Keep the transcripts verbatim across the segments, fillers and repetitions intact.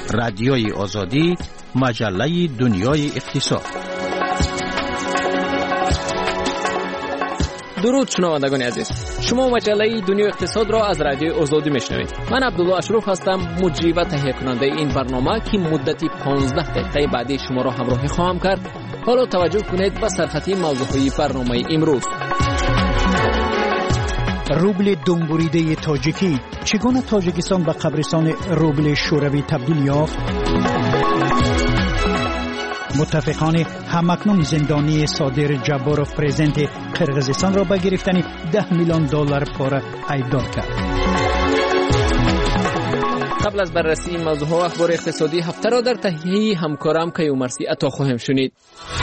رادیوی آزادی، مجله دنیای اقتصاد. درود شنوندگان عزیز، شما مجله دنیای اقتصاد را از رادیوی آزادی میشنوید. من عبدالله اشرف هستم، مجری و تهیه کننده این برنامه که مدتی پانزده دقیقه بعدی شما را همراهی خواهم کرد. حالا توجه کنید به سرخطی موضوعی برنامه امروز. روبل دنبوریده تاجیکی، چگونه تاجیکستان به قبرستان روبل شوروی تبدیل یافت؟ متفقان همکنون زندانی صادر جباروف پرزیدنت قرقیزستان را به گرفتن ده میلیون دلار پاره ایدار کرد. قبل از بررسی این موضوع و اخبار اقتصادی هفته را در تهیه همکارم کیومرثی عطا خواهیم شنید.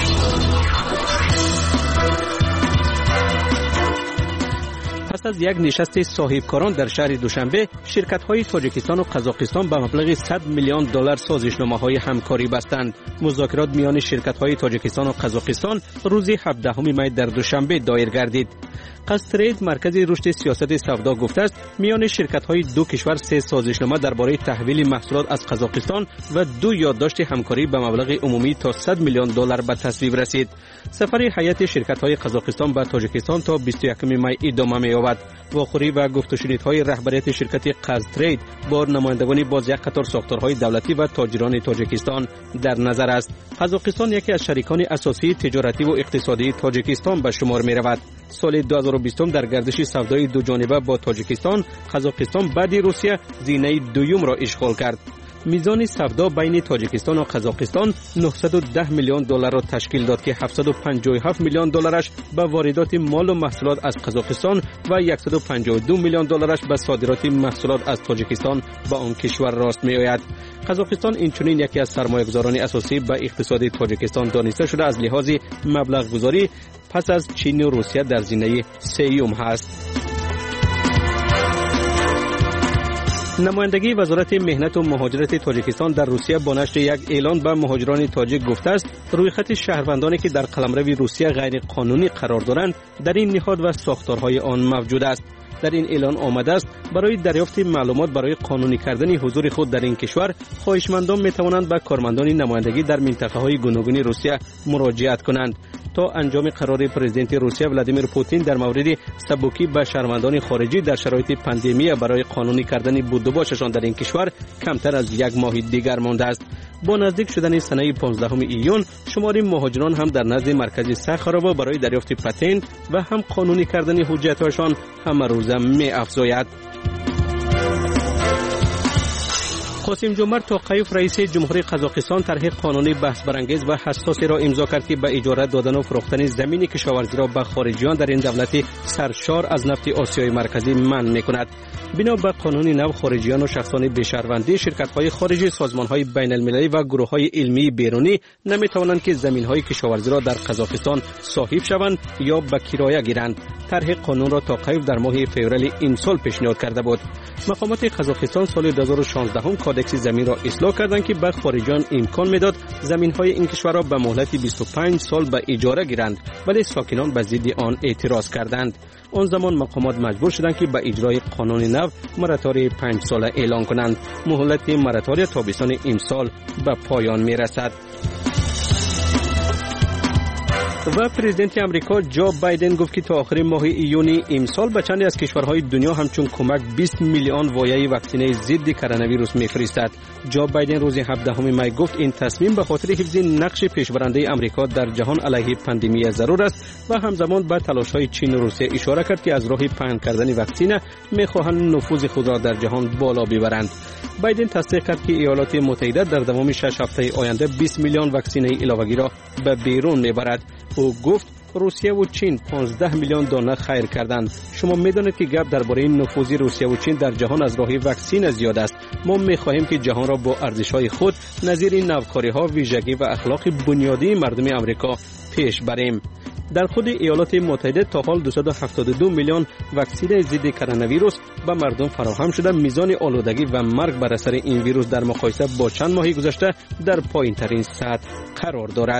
پس از یک نشست صاحبکاران در شهر دوشنبه، شرکت‌های تاجیکستان و قزاقستان به مبلغ صد میلیون دلار سازشنامه‌های همکاری بستند. مذاکرات میان شرکت‌های تاجیکستان و قزاقستان روز هفدهم می در دوشنبه دایر گردید. قصترید مرکز رشد سیاست سودا گفته است میان شرکت‌های دو کشور سه سازشنامه درباره تحویل محصولات از قزاقستان و دو یادداشت همکاری به مبلغ عمومی تا صد میلیون دلار به تصویب رسید. سفر هیئت شرکت‌های قزاقستان به تاجیکستان تا بیست و یکم می ادامه می‌یابد. واخوری و گفت و شنیدهای رهبریت شرکت قزترید با نمایندگان باز یک قطار ساختارهای دولتی و تاجران تاجیکستان در نظر است. قزاقستان یکی از شریکان اساسی تجارتی و اقتصادی تاجیکستان به شمار می‌رود. سال دو هزار و بیست در گردش سودای دو جانبه با تاجیکستان، قزاقستان بعد روسیه زینه دوم را اشغال کرد. میزان سودا بین تاجیکستان و قزاقستان نهصد و ده میلیون دلار را تشکیل داد که هفتصد و پنجاه و هفت میلیون دلارش به واردات مال و محصولات از قزاقستان و صد و پنجاه و دو میلیون دلارش به صادرات محصولات از تاجیکستان به آن کشور راست می‌آید. قزاقستان اینچنین یکی از سرمایه‌گذاران اساسی به اقتصاد تاجیکستان دانسته شده از لحاظ مبلغ گذاری پس از چین و روسیه در زینه سوم هست. نمایندگی وزارت مهنت و مهاجرت تاجیکستان در روسیه با نشر یک اعلان به مهاجران تاجیک گفته است روی خط شهروندانی که در قلمرو روسیه غیر قانونی قرار دارند در این نهاد و ساختارهای آن موجود است. در این اعلان آمده است برای دریافت معلومات برای قانونی کردن حضور خود در این کشور، خواهشمندان می توانند به کارمندان نمایندگی در منطقه‌های گوناگون روسیه مراجعت کنند تا انجام قرار پرزیدنت روسیه ولادیمیر پوتین در مورد سبکی به شهروندان خارجی در شرایط پاندمی برای قانونی کردن بود و باششان در این کشور کمتر از یک ماه دیگر مانده است. با نزدیک شدن سنه پانزدهم ایون، شمار مهاجران هم در نزد مرکز سخاروو برای دریافت پتنت و هم قانونی کردن حجت‌هایشان همه روزه می‌افزاید. قاسم جمعه توقیف رئیس جمهوری قزاقستان طرح قانونی بحث برانگیز و حساسی را امضا کرد که به اجاره دادن و فروختن زمین کشاورزی را به خارجیان در این دولت سرشار از نفت آسیای مرکزی منع می‌کند. بنا به قانون نو، خارجیان و شخصان بی‌شهروندی، شرکت‌های خارجی، سازمان‌های بین‌المللی و گروه‌های علمی بیرونی نمی‌توانند که زمین‌های کشاورزی را در قزاقستان صاحب شوند یا به کرایه گیرند. طرح قانون را توقیف در ماه فوریه این سال پیشنهاد کرده بود. مقامات قزاقستان سال دو هزار و شانزده کادکس زمین را اصلاح کردند که به خارجیان امکان میداد زمین‌های این کشور را به مهلت بیست و پنج سال به اجاره گیرند، ولی ساکنان به ضد آن اعتراض کردند. آن زمان مقامات مجبور شدند که به اجرای قانون نو مراتوری پنج ساله اعلان کنند. مهلت مراتوری تابستان امسال به پایان میرسد. و پرزیدنت امریکا جو بایدن گفت که تا آخر ماه ایون امسال به چند از کشورهای دنیا همچون کمک بیست میلیون وایه واکسینه ضد کرونا ویروس میفرستد. جو بایدن روز هفدهم می گفت این تصمیم به خاطر حفظ نقش پیشبرنده امریکا در جهان علیه پاندمی ضرور است و همزمان به تلاش‌های چین و روسیه اشاره کرد که از راه پهن کردن واکسینه می‌خواهند نفوذ خود را در جهان بالا ببرند. بایدن تصدیق کرد که ایالات متحده در دوام شش هفته آینده بیست میلیون واکسینه علاوه‌ای را به بیرون میبرد. او گفت روسیه و چین پانزده میلیون دانه خیر کردند. شما میدانید که گپ درباره نفوذ روسیه و چین در جهان از راه واکسین زیاد است. ما میخواهیم که جهان را با ارزش‌های خود نظیر این نوکاری‌ها، ویژگی و اخلاق بنیادی مردم امریکا پیش بریم. در خود ایالات متحده تا حال دویست و هفتاد و دو میلیون واکسن ضد کرونا ویروس به مردم فراهم شده. میزان آلودگی و مرگ بر اثر این ویروس در مقایسه با چند ماه گذشته در پایین‌ترین سطح قرار دارد.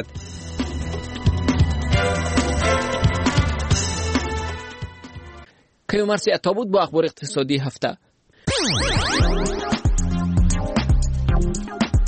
کیومرثی عطا بود با اخبار اقتصادی هفته.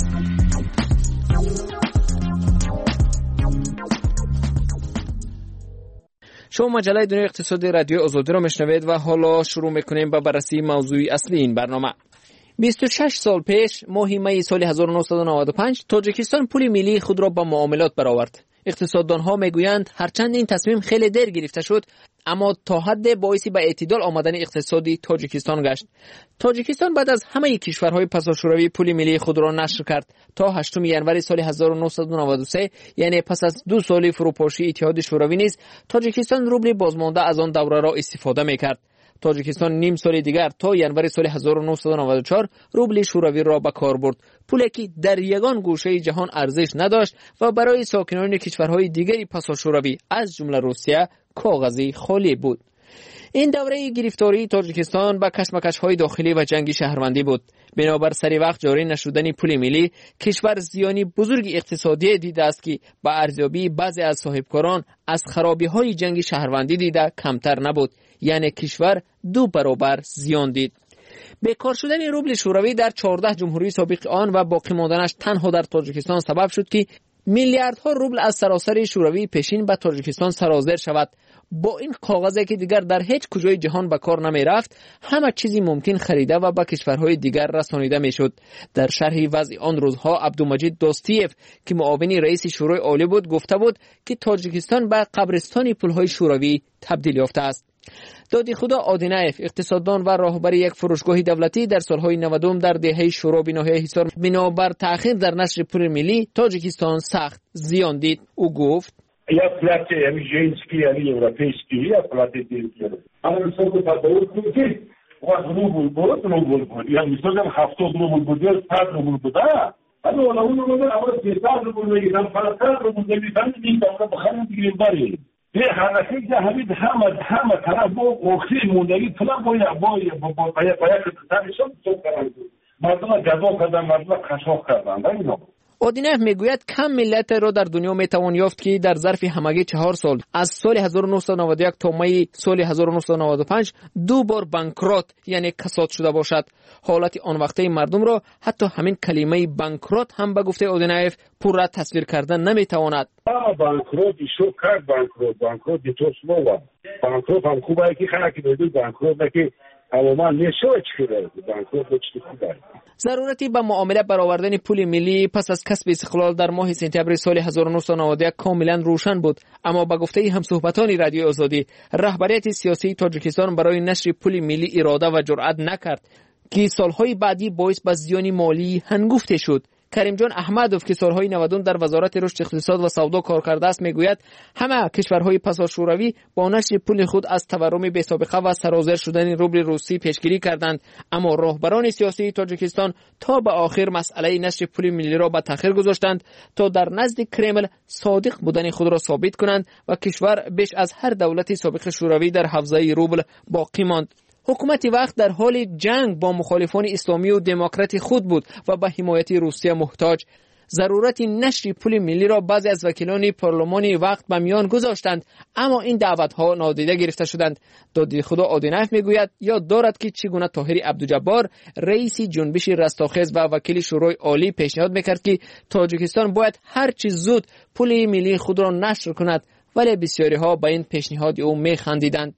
شما مجله دنیای اقتصادی رادیو آزادی را میشنوید و حالا شروع میکنیم با بررسی موضوع اصلی این برنامه. بیست و شش سال پیش ماه می سال هزار و نهصد و نود و پنج تاجیکستان پول ملی خود را با معاملات برآورد. اقتصاددانها میگویند هرچند این تصمیم خیلی دیر گرفته شد اما تا حد باعثی به اعتدال آمدن اقتصادی تاجیکستان گشت. تاجیکستان بعد از همه کشورهای پساشوروی پول ملی خود را نشر کرد تا هشتم ژانویه سال هزار و نهصد و نود و سه، یعنی پس از دو سال فروپاشی اتحاد شوروی نیز تاجیکستان روبل بازمانده از آن دوره را استفاده میکرد. تاجیکستان نیم سال دیگر تا ژانویه سال هزار و نهصد و نود و چهار روبل شوروی را به کار برد، پولی که در یگان گوشه جهان ارزش نداشت و برای ساکنان کشورهای دیگری پساشوروی از جمله روسیه کاغذی خالی بود. این دوره گرفتاری تاجیکستان با کشمکش‌های داخلی و جنگ شهروندی بود. بنابر سری وقت جاری نشدن پول ملی، کشور زیانی بزرگ اقتصادی دیده است که با ارزیابی بعضی از صاحبکاران از خرابی‌های جنگ شهروندی دیده کمتر نبود، یعنی کشور دو برابر زیان دید. بیکار شدن روبل شوروی در چهارده جمهوری سابق آن و باقی ماندنش تنها در تاجیکستان سبب شد که میلیاردها روبل از سراسر شوروی پیشین به تاجیکستان سرازیر شود. با این کاغذی که دیگر در هیچ کجای جهان به کار نمی رفت، همه چیزی ممکن خریده و به کشورهای دیگر رسانیده می شد. در شرح وضع آن روزها عبدالمجید دوستیف که معاون رئیس شورای عالی بود گفته بود که تاجیکستان به قبرستان پولهای شوروی تبدیل یافته است. دادی خدا آدینایف، اقتصاددان و راهبر یک فروشگاه دولتی در سالهای نود در دهه شورا به ناحیه حصار، بنابر تأخیر در نشر پول ملی تاجیکستان سخت زیان دید. او گفت یا پلاتی یعنی جنسی یعنی اروپیسکی یا پلاتی دیگر. اما مثلا تداول کنید وقت روبل بود روبل بود یا مثلا هفتاد روبل بود یا صد روبل بود. اما ولی اون روبل اول سیصد روبل میگیرن، پنجصد روبل میگیرن، این دفعه بخرید دیگه باری. به حرکت جهانی همه همه طرف با وقتی موندگی طلب باید باید باید باید باید تنشون تو کردن. مردم جذاب کردن، مردم خشاف کردن. اینا. آدینایف میگوید کم ملت را در دنیا میتوان یافت که در ظرف همگی چهار سال از سال هزار و نهصد و نود و یک تا می سال هزار و نهصد و نود و پنج دو بار بانکرات یعنی کساد شده باشد. حالت آن وقته مردم را حتی همین کلمه بانکرات هم به گفته آدینایف پورا تصویر کردن نمیتواند. بانکرات شو کرد بانکرات بانکرات تو سموا بانکرات هم خوبه که خلک بدون بانکرات که تماما نشوچ کرده بانکرات چی خوبه. ضرورتی به معامله برآوردن پول ملی پس از کسب استقلال در ماه سپتامبر سال هزار و نهصد و نود و یک کاملا روشن بود، اما به گفته همصحبتان رادیو آزادی رهبریت سیاسی تاجیکستان برای نشر پول ملی اراده و جرأت نکرد که سالهای بعدی باعث به زیان مالی هنگفته شد. کریم جان احمدوف که سالهای نود در وزارت رشد اقتصاد و سودا کار کرده است میگوید همه کشورهای پساشوروی با نشر پول خود از تورم بی‌سابقه و سرازیر شدن روبل روسی پیشگیری کردند، اما راهبران سیاسی تاجیکستان تا به آخر مسئله نشر پول ملی را به تأخیر گذاشتند تا در نزد کرمل صادق بودن خود را ثابت کنند و کشور بیش از هر دولت سابق شوروی در حوزه روبل باقی ماند. حکومت وقت در حال جنگ با مخالفان اسلامی و دموکرات خود بود و به حمایت روسیه محتاج. ضرورت نشر پول ملی را بعضی از وکیلان پارلمانی وقت به میان گذاشتند، اما این دعوت‌ها نادیده گرفته شدند. دادی خدا آدینایف میگوید یاد دارد که چگونه طاهر عبدالجبار رئیس جنبش رستاخیز و وکیل شورای عالی پیشنهاد میکرد که تاجیکستان باید هر چه زود پول ملی خود را نشر کند، ولی بسیاری ها به این پیشنهاد او میخندیدند.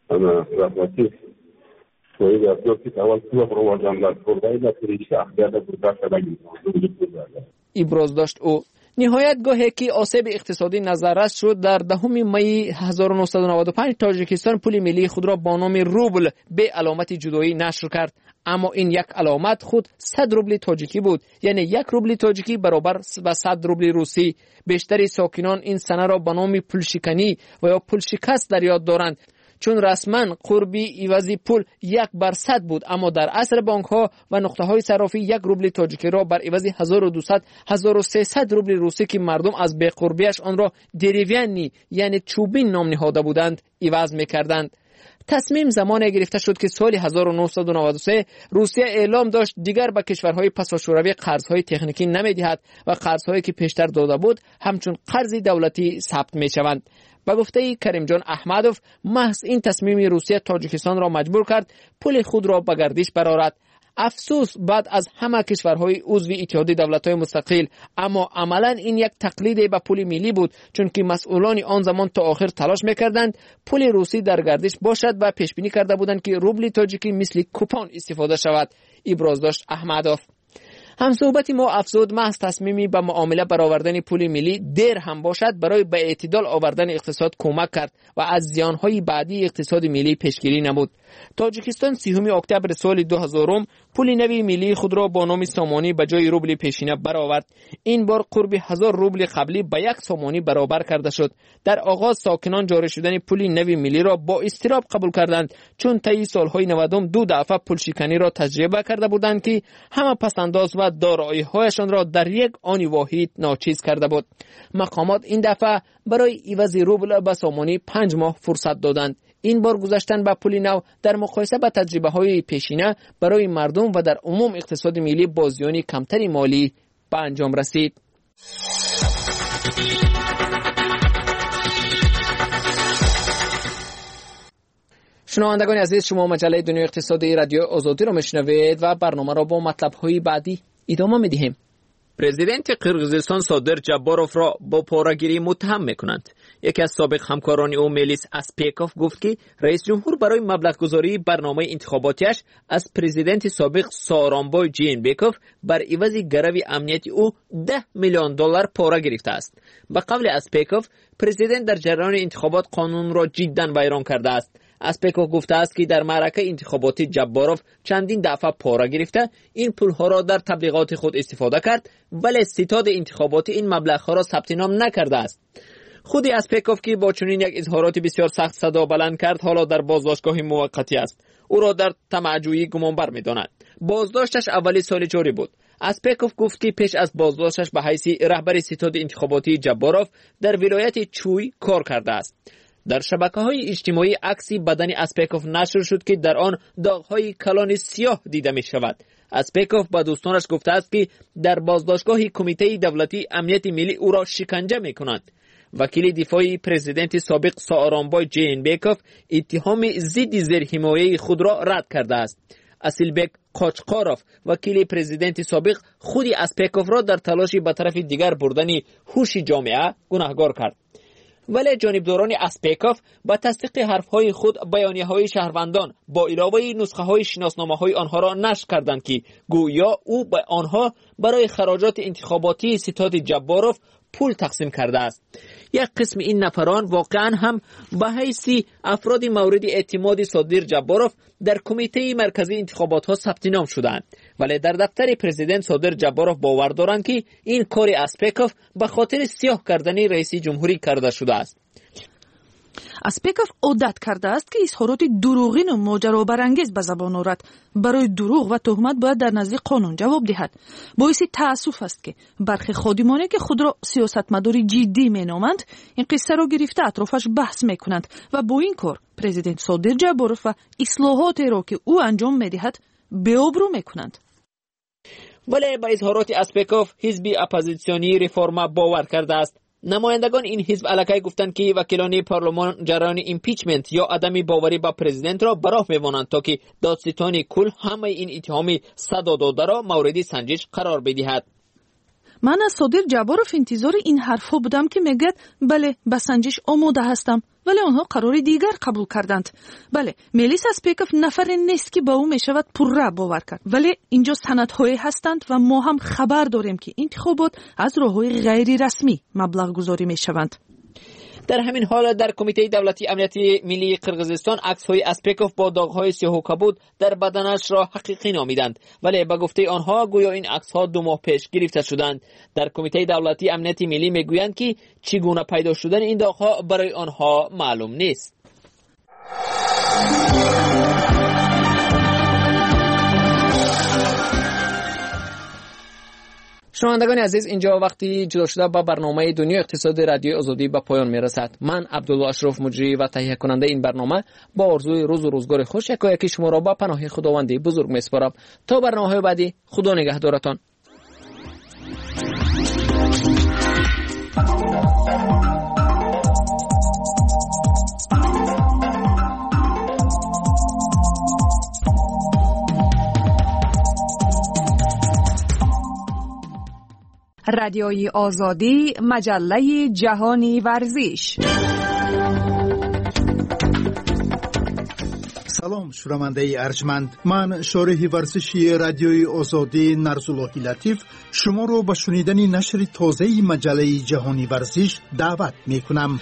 توی افرادی که اول تو برای جامعه کردن در طریق اخبار بودن شده. ابراز داشت او. نهایت گاهی که آسیب اقتصادی نظررس شد در دهم می هزار و نهصد و نود و پنج تاجیکستان پول ملی خود را با نام روبل به علامت جدایی نشر کرد، اما این یک علامت خود صد روبل تاجیکی بود، یعنی یک روبل تاجیکی برابر با صد روبل روسی. بیشتر ساکنان این سنه را به نام پول شکنی و یا پول شکست در یاد دارند، چون رسما قربی عوضی پول یک بر صد بود، اما در عصر بانک ها و نقطه های صرافی یک روبل تاجیکی را بر عوض هزار و دویست هزار و سیصد روبل روسی که مردم از بی قربیش آن را دریوینی یعنی چوبین نام نهاده بودند عوض می‌کردند. تصمیم زمانی گرفته شد که سال هزار و نهصد و نود و سه روسیه اعلام داشت دیگر به کشورهای پساشوروی قرضهای تکنیکی نمی‌دهد و قرضهایی که پیشتر داده بود همچون قرض دولتی ثبت می‌شوند. با گفته کریم جان احمدوف محض این تصمیم روسیه تاجیکستان را مجبور کرد پول خود را به گردش برآورد. افسوس بعد از همه کشورهای عضو اتحاد دولت‌های مستقل، اما عملاً این یک تقلید به پول ملی بود، چون که مسئولان آن زمان تا آخر تلاش می‌کردند پول روسی در گردش باشد و پیش بینی کرده بودند که روبل تاجیکی مثل کوپون استفاده شود. ابراز داشت احمدوف. همصحبت ما افزود محض تصمیمی به معامله برآوردن پول ملی دیر هم باشد برای به اعتدال آوردن اقتصاد کمک کرد و از زیانهای بعدی اقتصاد ملی پیشگیری نمود. تاجیکستان سیوم اکتبر سال دو هزار پول نوی ملی خود را با نام سامانی به جای روبل پیشینه برآورد. این بار قرب هزار روبل قبلی به یک سامانی برابر کرده شد. در آغاز ساکنان جاری شدن پول نوی ملی را با اضطراب قبول کردند، چون طی سالهای نود دو دفعه پول شکنی را تجربه کرده بودند که همه پسنداز و دارایی‌هایشان را در یک آن واحد ناچیز کرده بود. مقامات این دفعه برای عوض روبل به سامانی پنج ماه فرصت دادند. این بار گذاشتن به پول نو در مقایسه با تجربه‌های پیشینه برای مردم و در عموم اقتصاد ملی با زیان کمتری مالی به انجام رسید. شنوندگان عزیز، شما مجله دنیای اقتصادی رادیو آزادی را میشنوید و برنامه را با مطلب‌های بعدی ادامه می‌دهیم. پرزیدنت قرقیزستان صادر جباروف را با پاره‌گیری متهم می‌کنند. یکی از سابق همکاران او میلیس اسپیکوف گفت که رئیس جمهور برای مبلغ‌گذاری برنامه انتخاباتیش از پرزیدنت سابق سارانبای جینبکوف بر عوض گرو امنیتی او ده میلیون دلار پاره گرفته است. به قول اسپیکوف، پرزیدنت در جریان انتخابات قانون را جداً ویران کرده است. اسپیکوف گفته است که در معرکه انتخاباتی جباروف چندین دفعه پاره گرفته این پولها را در تبلیغات خود استفاده کرد، ولی ستاد انتخاباتی این مبلغ‌ها را ثبت نام نکرده است. خود اسپیکوف که با چنین یک اظهارات بسیار سخت صدا بلند کرد، حالا در بازداشتگاه موقتی است. او را در طمع‌جویی گمانبر می‌دانند. بازداشتش اولی سال جاری بود. اسپیکوف گفت که پیش از بازداشتش به حیث رهبر ستاد انتخاباتی جباروف در ولایت چوی کار کرده است. در شبکه‌های اجتماعی عکسی بدن اسپیکوف نشر شد که در آن داغ‌های کلان سیاه دیده می‌شود. اسپیکوف با دوستانش گفته است که در بازداشتگاه کمیته دولتی امنیت ملی او را شکنجه می‌کنند. وکیل دفاعی پرزیدنت سابق سارانبای جینبکوف اتهام ضد زیرحمایه خود را رد کرده است. اسیلبک قاچقاروف وکیل پرزیدنت سابق خود اسپیکوف را در تلاشی به طرف دیگر بردن هوش جامعه گناهکار کرد. ولی جانبداران اسپیکوف با تصدیق حرفهای خود بیانیه‌های شهروندان با علاوه نسخه‌های شناسنامه‌های آنها را نشر کردند که گویا او به آنها برای خراجات انتخاباتی ستاد جباروف پول تقسیم کرده است. یک قسم این نفران واقعا هم به حیث افراد مورد اعتماد صادر جباروف در کمیته مرکزی انتخابات ها ثبت نام شدند، ولی در دفتر پرزیدنت صادر جباروف باور دارند که این کار اسپیکوف به خاطر سیاه کردن رئیس جمهوری کرده شده است. اسپیکوف عادت کرده است که اظهارات دروغین و ماجرابرانگیز به زبان آورد. برای دروغ و تهمت باید در نزد قانون جواب دهد. باعث تأسف است که برخی خادمانی که خود را سیاستمداری جدی مینامند این قصه را گرفته اطرافش بحث میکنند و با این کار پرزیدنت صادر جباروف و اصلاحاتی را که او انجام میدهد بی‌آبرو میکنند. ولی با اظهارات اسپیکوف حزب اپوزیسیونی ریفورما باور کرده است. نمایندگان این حزب علاقه گفتند که وکیلان پارلمان جریان ایمپیچمنت یا عدم باوری با پرزیدنت را براه می‌مانند تا که دادستان کل همه این اتهام صدا داده را مورد سنجش قرار بدهد. من از صادر جباروف انتظار این حرفا بودم که میگد بله به سنجش آماده هستم، ولی آنها قرار دیگر قبول کردند. بله، میلیس اسپیکوف نفر نیست که با او میشود پرره باور کرد، ولی اینجا سندهایی هستند و ما هم خبر داریم که انتخابات از راههای غیر رسمی مبلغ گذاری میشوند. در همین حال در کمیته دولتی امنیت ملی قرقیزستان عکس‌های اسپیکوف با داغ‌های سیاه و کبود در بدنش را حقیقی نامیدند، ولی به گفته آنها گویا این عکس‌ها دو ماه پیش گرفته شدند. در کمیته دولتی امنیت ملی میگویند که چگونه پیدا شدن این داغ‌ها برای آنها معلوم نیست. شنوندگان عزیز، اینجا وقتی جدا شده با برنامه دنیای اقتصاد رادیو آزادی به پایان میرسد. من عبدالله اشرف مجری و تهیه کننده این برنامه با آرزوی روز و روزگار خوش یکایک شما را با پناه خداوند بزرگ میسپارم. تا برنامه‌های بعدی، خدا نگهدارتان. رادیوی آزادی، مجله جهانی ورزش. سلام شنونده ارجمند، من شارح ورزشی رادیوی آزادی نرزاللهی لطیف شما رو به شنیدن نشر تازه مجله جهانی ورزش دعوت می کنم.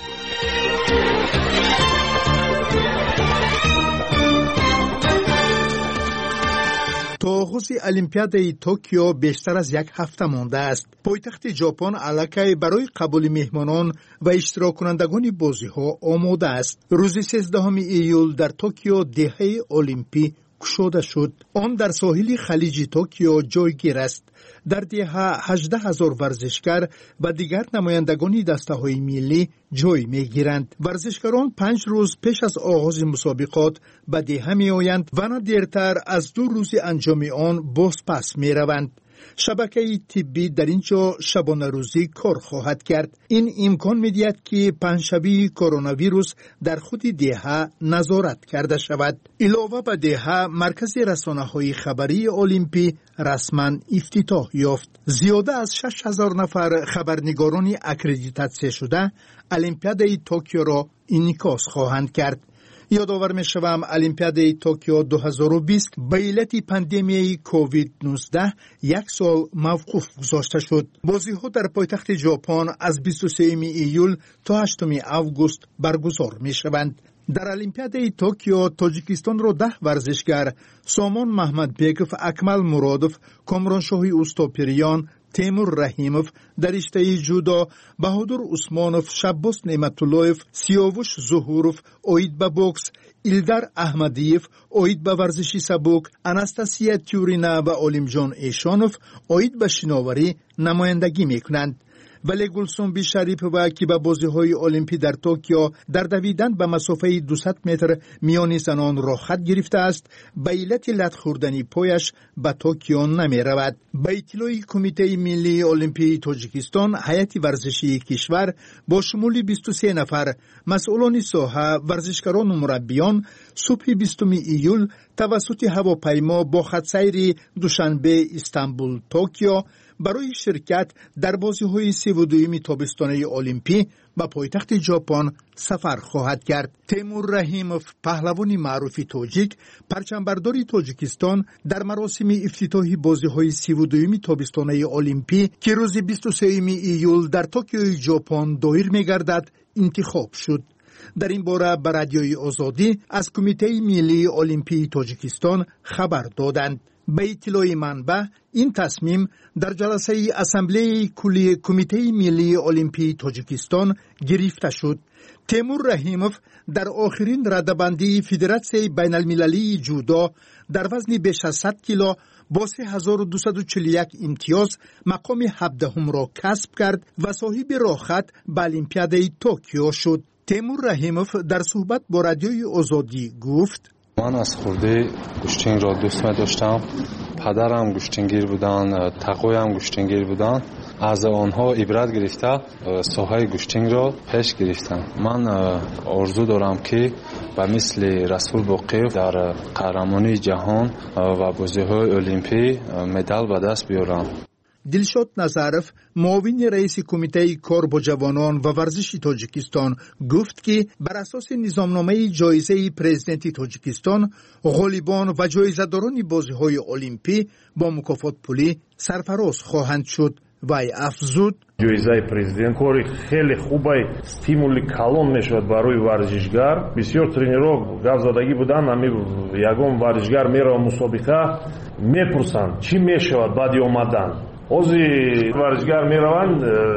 تا آغاز المپیاد توکیو بیشتر از یک هفته مانده است. پایتخت ژاپن الکی برای قبول مهمانان و اشتراک کنندگان بازی‌ها آماده است. روز سیزدهم ایول در توکیو دهه المپی گشوده شد. آن در ساحل خلیج توکیو جایگیر است. در دهه هجده هزار ورزشکار و دیگر نمایندگان دسته‌های ملی جای می‌گیرند. ورزشکاران پنج روز پیش از آغاز مسابقات به دهه می‌آیند و نه دیرتر از دو روز انجام آن باز پس می‌روند. شبکه طبی در اینجا شبانه روزی کار خواهد کرد. این امکان می‌دهد که پنجشنبه کرونا ویروس در خود دهه نظارت کرده شود. علاوه بر دهه، مرکز رسانه‌های خبری المپی رسما افتتاح یافت. زیاده از شش هزار نفر خبرنگاران اکریدیتاسیون شده المپیاد توکیو را انعکاس خواهند کرد. یادآور می‌شوم المپیاد توکیو دو هزار و بیست به علت پاندمی کووید نوزده یک سال موقوف گذاشته شد. بازی‌ها در پایتخت ژاپن از بیست و سوم ایول تا هشتم آگوست برگزار می‌شوند. در المپیاد توکیو تاجیکستان را ده ورزشکار سامان محمدبکov، اکمل مرادov، کامرانشاهی اوستاپریان، تیمور رحیموف در رشته جودو، بهادر عثمانوف، شباس نعمت‌اللهیف، سیاوش ظهوروف اوید به بوکس، ایلدار احمدیف اوید به ورزش سبک، اناستاسیا تیورینا و علیمجان ایشانوف اوید به شناوری نمایندگی میکنند. ولی گلسون بی شریف و که به بازی‌های المپی در توکیو در دویدن به مسافه دویست متر میان زنان را خط گرفته است، به علت لت خوردن پایش به توکیو نمی رود. به اطلاع کمیته ملی المپی تاجیکستان، هیئت ورزشی کشور با شمول بیست و سه نفر مسئولان ساحه، ورزشکاران و مربیان صبح بیستم ایول توسط هواپیما با خط سیر دوشنبه استانبول توکیو برای شرکت در بازی‌های سی و دوم تابستانه المپی به پایتخت ژاپن سفر خواهد کرد. تیمور رحیموف، پهلوان معروف تاجیک، پرچمبردار تاجیکستان در مراسم افتتاح بازی‌های سی و دوم تابستانه المپی که روز بیست و سوم ایول در توکیو ژاپن دایر می‌گردد انتخاب شد. در این باره به رادیوی آزادی از کمیته ملی المپی تاجیکستان خبر دادند. به اطلاع منبع این تصمیم در جلسه اسامبله کلی کمیته ملی المپی تاجیکستان گرفته شد. تیمور رحیموف در آخرین رده‌بندی فدراسیون بین المللی جودو در وزن بیش از صد کیلو با سه هزار و دویست و چهل و یک امتیاز مقام هفدهم را کسب کرد و صاحب راهخط به المپیاد توکیو شد. تیمور رحیموف در صحبت با رادیوی آزادی گفت: من از خورده گوشتنگ را دوست می داشتم. پدرم گوشتنگیر بودن، تقویم گوشتنگیر بودن. از آنها عبرت گرفته ساحه گوشتنگ را پیش گرفتم. من آرزو دارم که به مثل رسول باقیف در قهرمانی جهان و بازی‌های المپی مدال به دست بیارم. دلشاد نظرف، معاون رئیس کمیته کار با جوانان و ورزش تاجیکستان گفت که بر اساس نظامنامه جایزه پرزیدنت تاجیکستان، غالبان و جایزه‌داران بازی‌های المپی با مکافات پولی سرفراز خواهند شد. وای افزود: جایزه پرزیدنت کاری خیلی خوبه، стимули کلان میشود برای ورزشگر. بسیار ترینرها گفزدگی بودن، همی یگان ورزشگر میره مسابقه میپرسند چی میشود بعد اومدن. اوزی ورزشگر میروند،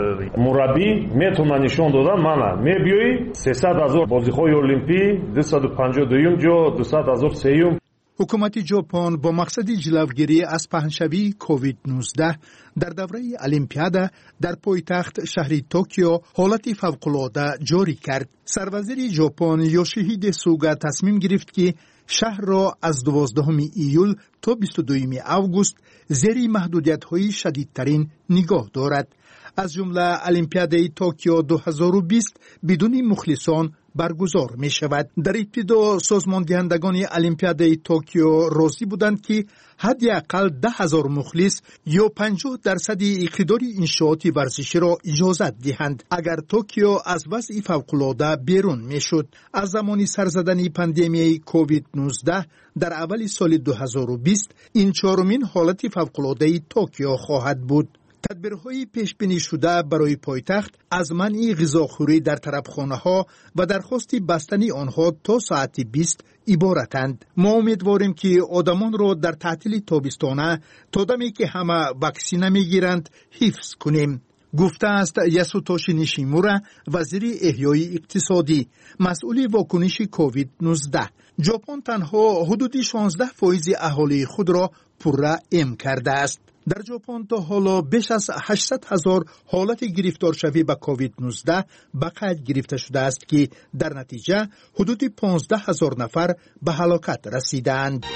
مربی میتونه نشون دادن منه میبیوی سیصد هزار بازی‌های المپی دویست و پنجاه و دو جو دویست هزار سیوم. حکومت ژاپن با مقصد جلوگیری از پهنشوی کووید نوزده در دوره المپیاد در پایتخت شهر توکیو حالت فوق‌العاده جاری کرد. سروزیر ژاپن یوشیهیده سوگا تصمیم گرفت که شهر را از دوازدهم ایول تا بیست و دوم آگوست زیر محدودیت‌های شدیدترین نگاه دارد. از جمله المپیاد توکیو دو هزار و بیست بدون مخلصان برگزار می شود. در ابتدا سازمان دهندگان المپیاد توکیو راضی بودند که حداقل ده هزار مخلص یا پنجاه درصد اقتدار انشاءات ورزشی را اجازت دهند اگر توکیو از وضع فوق‌العاده بیرون می شد. از زمان سر زدن پاندمی کووید نوزده در اول سال دو هزار و بیست این چهارمین حالت فوق‌العاده توکیو خواهد بود. تدبیرهای پیش بینی شده برای پایتخت از منع غذاخوری در طرفخانه‌ها و درخواست بستن آنها تا ساعت بیست عبارتند. ما امیدواریم که آدمان را در تعطیل تابستانه تا دمی که همه واکسینه میگیرند حفظ کنیم. گفته است یاسوتوشی نیشیمورا، وزیر احیای اقتصادی مسئول واکنش کووید نوزده. ژاپن تنها حدود شانزده فیصد اهالی خود را پررأی کرده است. در ژاپن تا حالا بیش از هشتصد هزار حالت گرفتار شوی به کووید نوزده به قید گرفته شده است که در نتیجه حدود پانزده هزار نفر به هلاکت رسیدند.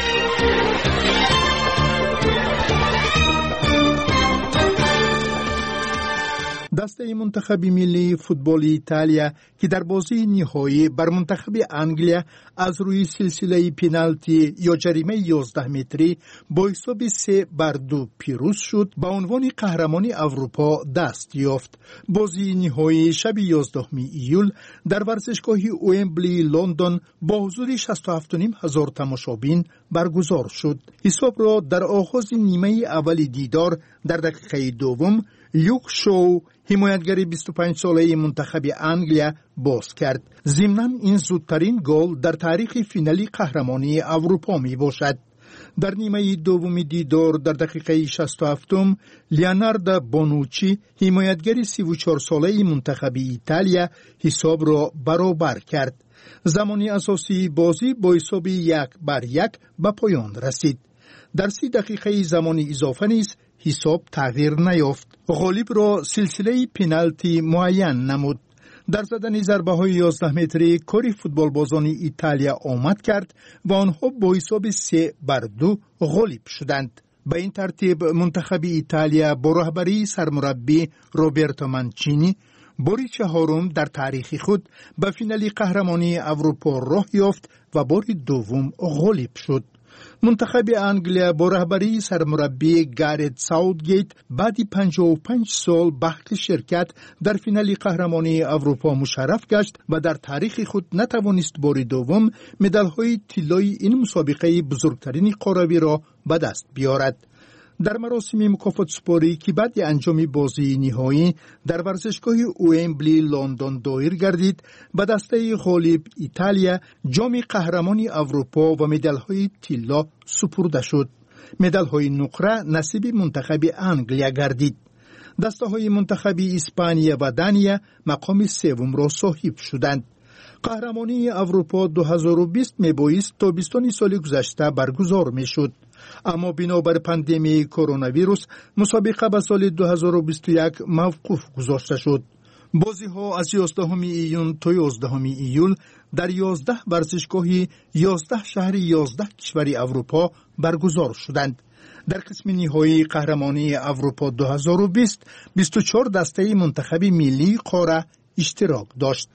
دسته منتخب ملی فوتبال ایتالیا که در بازی نهایی بر منتخب انگلیا از روی سلسله پنالتی یا جریمه یازده متری با حساب سه بر دو پیروز شد، به عنوان قهرمانی اروپا دست یافت. بازی نهایی شب یازدهم ایول در ورزشگاه ومبلی لندن با حضور شصت و هفت و نیم هزار تماشابین برگزار شد. حساب را در آغاز نیمه اول دیدار در دقیقه دوم لیوک شو، حمایتگر بیست و پنج ساله منتخب انگلیا، باز کرد. ضمناً این زودترین گل در تاریخ فینالی قهرمانی اروپا می باشد. در نیمه دوم دیدار در دقیقه شصت و هفتم لیوناردو بونوچی، حمایتگر سی و چهار ساله منتخب ایتالیا، حساب را برابر کرد. زمانی اساسی بازی با حساب یک بر یک به پایان رسید. در سی دقیقه زمان اضافه نیز حساب تغییر نیافت. غالب را سلسله پنالتی معین نمود. در زدن ضربه های یازده متری کاری فوتبال بازان ایتالیا آمد کرد و آنها با حساب سه بر دو غالب شدند. به این ترتیب منتخب ایتالیا با رهبری سرمربی روبرتو مانچینی باری چهارم در تاریخ خود به فینال قهرمانی اروپا راه یافت و بار دوم غالب شد. منتخب انگلیا با رهبری سرمربی گارت ساوتگیت بعد پنجاه و پنج سال به حق شرکت در فینال قهرمانی اروپا مشرف گشت و در تاریخ خود نتوانست بار دوم مدال‌های طلایی این مسابقه بزرگترین قاروی را به دست بیارد. در مراسم مکافات سپاری که بعد انجام بازی نهایی در ورزشگاه ومبلی لندن دایر گردید، به دسته غالب ایتالیا جام قهرمانی اروپا و مدال‌های طلا سپرده شد. مدال‌های نقره نصیب منتخب انگلیا گردید. دسته‌های منتخب اسپانیا و دانیا مقام سوم را صاحب شدند. قهرمانی اروپا دو هزار و بیست میبایست تابستان سال گذشته برگزار میشد، اما بنابر پاندمی کرونا ویروس مسابقه به سال دو هزار و بیست و یک موقوف گذاشته شد. بازی ها از یازدهم ایون تا یازدهم ایول در یازده ورزشگاه یازده شهر یازده کشور اروپا برگزار شدند. در قسم نهایی قهرمانی اروپا دو هزار و بیست بیست و چهار دسته منتخب ملی قاره اشتراک داشت.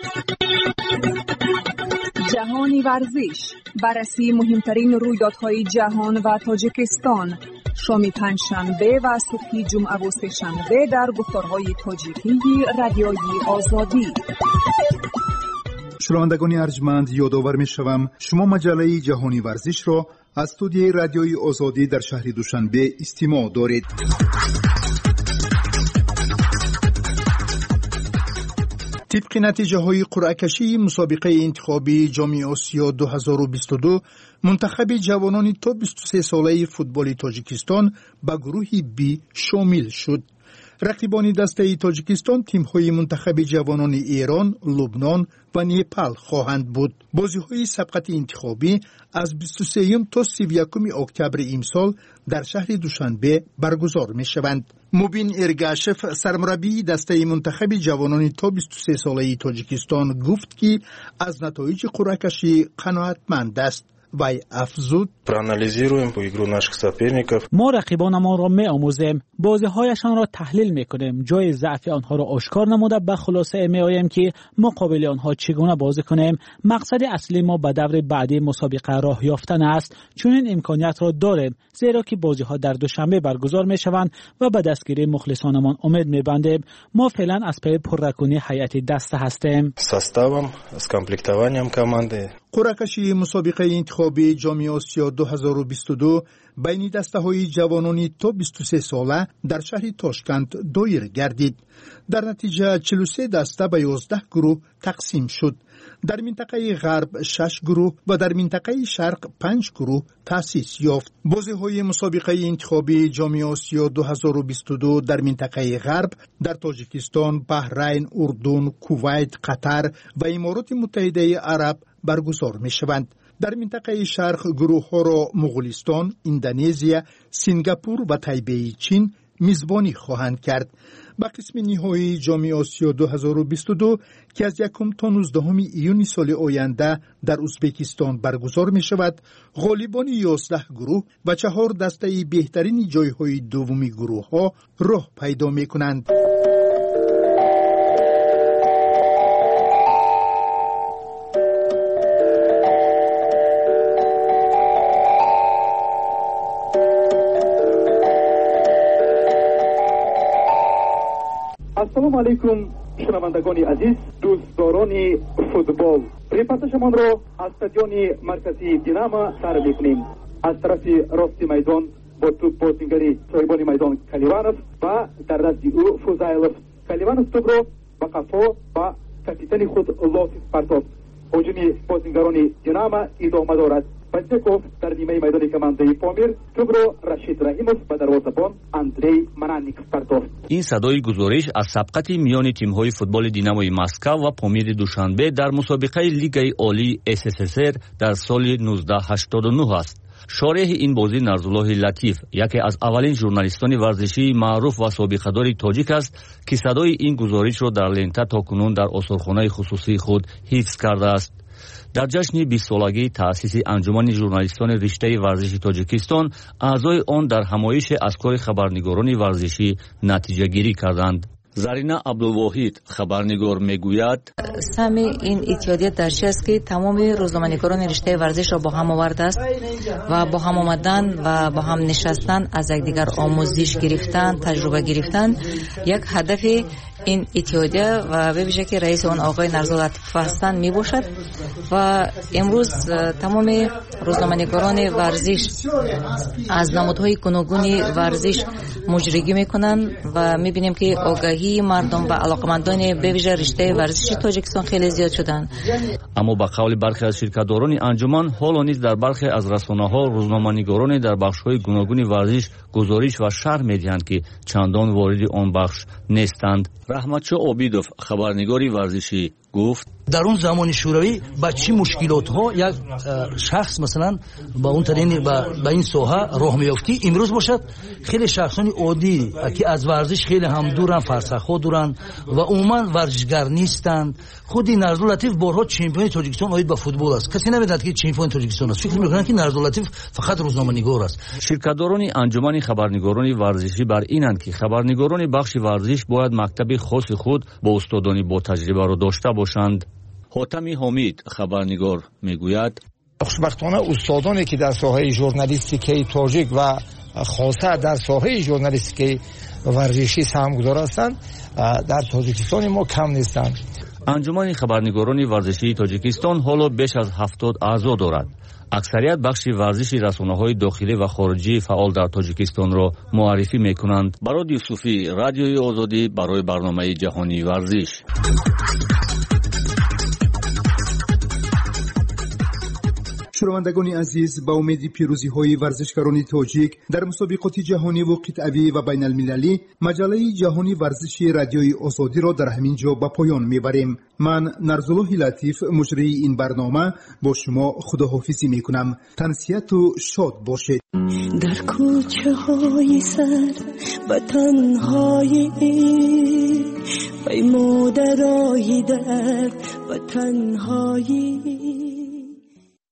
جهانی ورزش، بررسی مهمترین رویدادهای جهان و تاجیکستان، شام پنجشنبه و صبح جمعه و سه‌شنبه در گفتارهای تاجیکی رادیوی آزادی. شنوندگان ارجمند، یادآور می‌شوم شما مجله جهانی ورزش را از استودیوی رادیوی آزادی در شهر دوشنبه استماع دارید. طبق نتیجه های قرعه کشی مسابقه انتخابی جام آسیا دو هزار و بیست و دو، منتخب جوانان تا بیست و سه ساله فوتبال تاجیکستان به گروه بی شامل شد. رقیبان دسته تاجیکستان تیم‌های منتخب جوانان ایران، لبنان و نیپال خواهند بود. بازی‌های سبقت انتخابی از بیست و سه تا سی و یک اکتبر امسال در شهر دوشنبه برگزار می‌شوند. مبین ارگاشف، سرمربی دسته منتخب جوانان تا بیست و سه ساله تاجیکستان، گفت که از نتایج قرعه کشی قناعتمند است وی افزود: ما رقیبانمان را می آموزیم، بازی‌هایشان را تحلیل می‌کنیم، جای ضعف آنها را آشکار نموده به خلاصه می‌آییم که مقابل آنها چگونه بازی کنیم. مقصد اصلی ما به دور بعدی مسابقه راه یافتن است، چون این امکانیت را داریم، زیرا که بازی‌ها در دوشنبه برگزار می‌شوند و به دستگیری مخلصانمان امید می‌بندیم. ما فعلا از پی پررکنی هیئت دسته هستیم. составом с комплектованием команды. قرعه‌کشی مسابقه انتخابی جام آسیا دو هزار و بیست و دو بین دسته‌های جوانان تا بیست و سه ساله در شهر تاشکند دایر گردید. در نتیجه چهل و سه دسته به یازده گروه تقسیم شد. در منطقه غرب شش گروه و در منطقه شرق پنج گروه تأسیس یافت. بازی‌های مسابقه انتخابی جام آسیا دو هزار و بیست و دو در منطقه غرب در تاجیکستان، بحرین، اردن، کویت، قطر و امارات متحده عرب برگزار می‌شوند. در منطقه شرق گروه ها را مغولستان، اندونزیا، سنگاپور و تایپی چین میزبانی خواهند کرد. با قسم نهایی جام آسیا دو هزار و بیست و دو که از یکم تا نوزدهم ایون سال آینده در ازبکستان برگزار می شود، غالبان یازده گروه و چهار دسته بهترین جایهای دومی گروه ها راه پیدا می کنند. السلام علیکم شنوندگان عزیز، دوستداران فوتبال، رپورتاژمان را از استادیوم مرکزی دیناما سر می‌کنیم. از طرف راست میدان با توپ بازیگری صاحبان میدان کلیوانوف و در دست او فوزایلوف. کلیوانوف توپ را با قفا و کاپیتان خود لاتیف پرتافت. هجوم بازیگران دیناما ادامه دارد. بچکوف در نیمه میدان کمانده پامیر توپ را رشید رحیموف و دروازه‌بان اندری منانیکوف پرتافت. این صدای گزارش از سبقت میان تیم‌های فوتبال دیناموی مسکو و پامیر دوشنبه در مسابقه لیگ عالی اس اس اس ار در سال نوزده هشتاد و نه است. شارح این بازی نرزالله لطیف، یکی از اولین ژورنالیستان ورزشی معروف و سابقه‌دار تاجیک است که صدای این گزارش را در لنته تاکنون در آثارخانه خصوصی خود حفظ کرده است. در جشن بیست سالگی تأسیس انجمن ژورنالیستان رشته ورزشی تاجیکستان، اعضای آن در همایش از کار خبرنگاران ورزشی نتیجه گیری کردند. زرینه عبدالواحد خبرنگار میگوید سمی این اتحادیه درچه است که تمام روزنامه‌نگاران رشته ورزش را با هم آورده است و با هم آمدن و با هم نشستن، از یکدیگر آموزش گرفتن، تجربه گرفتن. یک هدف این اتحادیه و به ویژه که رئیس آن آقای نرزالله لطیف هستند می باشد و امروز تمام روزنامه‌نگاران ورزش از نمودهای گوناگون ورزش مجریگی میکنند و میبینیم که آگاهی مردم و علاقمندان به ویژه رشته ورزشی تاجیکستان خیلی زیاد شدند. اما با قول برخی از شرکت‌داران انجمن، حالا نیز در برخی از رسانه‌ها روزنامه‌نگاران در بخش‌های گوناگون ورزش گزارش و شرح می‌دهند که چندان وارد آن بخش نیستند. رحمتشاه عابدوف خبرنگاری ورزشی گفت در اون زمان شوروی با چی مشکلات ها یک شخص مثلا با اون طریق با این ساحه راه میافتی امروز باشد خیلی شخصان عادی که از ورزش خیلی هم دورن، فرسخ ها دورن و عموما ورزشگر نیستند. خودی نرزالله لطیف بارها چمپیون تاجیکستان آید با فوتبال است. کسی نمیداند که چمپیون تاجیکستان است. فکر میکنن که نرزالله لطیف فقط روزنامه‌نگار است. شرکت‌داران انجمن خبرنگاران ورزشی بر اینند که خبرنگاران بخش ورزش باید مکتب خاص خود با استادانی با تجربه را داشته باشند. حاتمی حامید خبرنگار میگوید خوشبختانه استادانی که در ساحه ژورنالیستیک تاجیک و خاصه در ساحه ژورنالیستیک ورزشی سهمگذار هستند در تاجیکستان ما کم نیستند. انجمن خبرنگاران ورزشی تاجیکستان حالا بیش از هفتاد اعضا دارد. اکثریت بخش ورزشی رسانه‌های داخلی و خارجی فعال در تاجیکستان را معرفی می‌کنند. براد یوسفی، رادیوی آزادی، برای برنامه جهانی ورزش. شنوندگان عزیز، با امید پیروزی های ورزشکاران تاجیک در مسابقات جهانی و قطعی و بین المللی، مجله جهانی ورزشی رادیوی آزادی را در همین جا به پایان میبریم. من نرزالله لطیف مجری این برنامه با شما خداحافظی میکنم. تنسیت و شاد باشید. در کوچه های سر و تنهایی ای مادرای درد و تنهایی